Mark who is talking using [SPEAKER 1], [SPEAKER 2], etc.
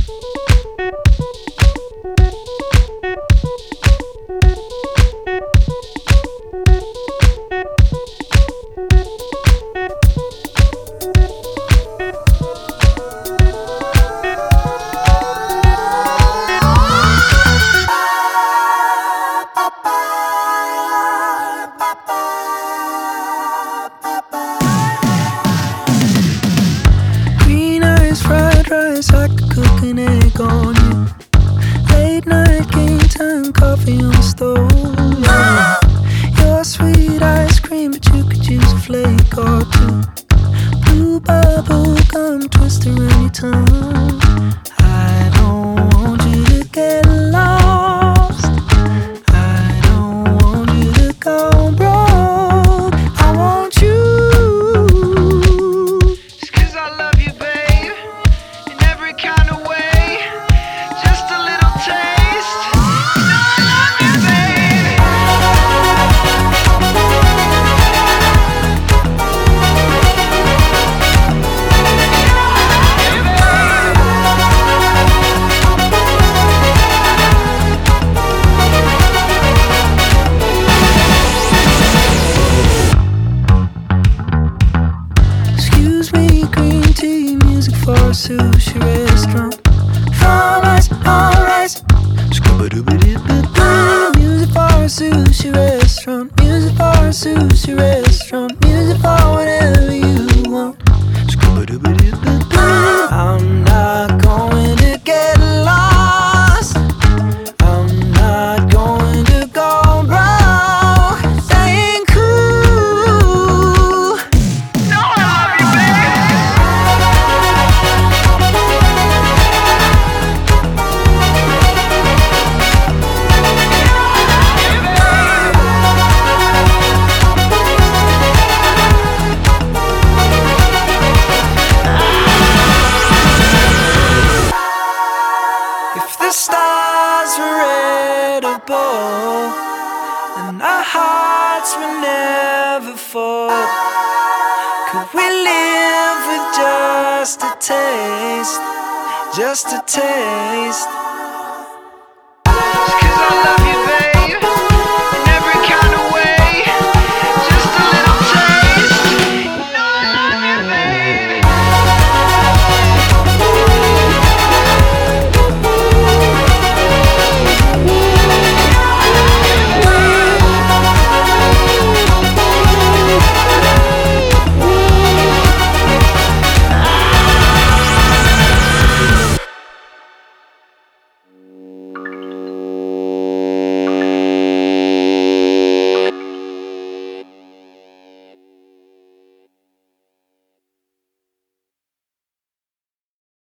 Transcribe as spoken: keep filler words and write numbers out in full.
[SPEAKER 1] Green eyes, fried rice, I could cook an egg on you. Late night game time, coffee on the stove. Yeah. Your sweet ice cream, but you could use a flake or two. Blue bubble gum twist around your tongue. I don't want you to get lost. I don't want you to go broke. I want you. Just 'cause I love you, babe, in every kind of way. Just a little taste. You know I love you, babe. Excuse me, green tea, music for a sushi restaurant. Fried rice, all rice. Scooba-dooba-doo-ba-doo. Music for a sushi restaurant. Music for a sushi restaurant. Music for whatever you want. Scooba-dooba-doo-ba-doo. I'm not going to get lost. I'm not going to go broke. That ain't cool. No, I love you, babe. If the stars were edible, then our hearts would never fall. Could we live with just a taste, just a taste?